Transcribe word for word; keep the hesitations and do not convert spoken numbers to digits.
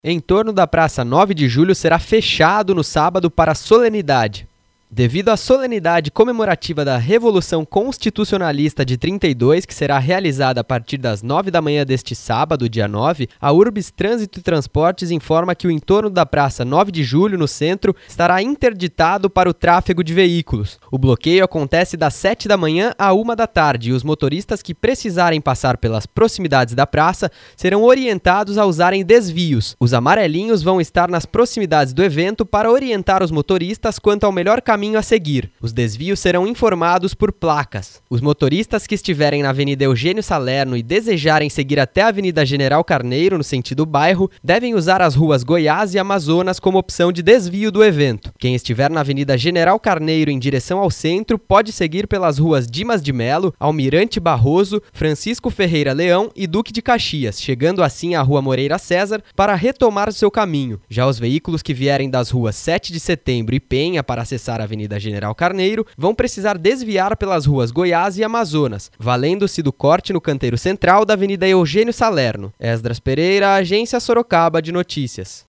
Em torno da Praça nove de Julho será fechado no sábado para solenidade. Devido à solenidade comemorativa da Revolução Constitucionalista de trinta e dois, que será realizada a partir das nove da manhã deste sábado, dia nove, a Urbis Trânsito e Transportes informa que o entorno da Praça nove de Julho, no centro, estará interditado para o tráfego de veículos. O bloqueio acontece das sete da manhã à uma da tarde e os motoristas que precisarem passar pelas proximidades da praça serão orientados a usarem desvios. Os amarelinhos vão estar nas proximidades do evento para orientar os motoristas quanto ao melhor caminho a seguir. Os desvios serão informados por placas. Os motoristas que estiverem na Avenida Eugênio Salerno e desejarem seguir até a Avenida General Carneiro, no sentido bairro, devem usar as ruas Goiás e Amazonas como opção de desvio do evento. Quem estiver na Avenida General Carneiro em direção ao centro pode seguir pelas ruas Dimas de Melo, Almirante Barroso, Francisco Ferreira Leão e Duque de Caxias, chegando assim à Rua Moreira César para retomar seu caminho. Já os veículos que vierem das ruas sete de Setembro e Penha para acessar a Avenida General Carneiro vão precisar desviar pelas ruas Goiás e Amazonas, valendo-se do corte no canteiro central da Avenida Eugênio Salerno. Esdras Pereira, Agência Sorocaba de Notícias.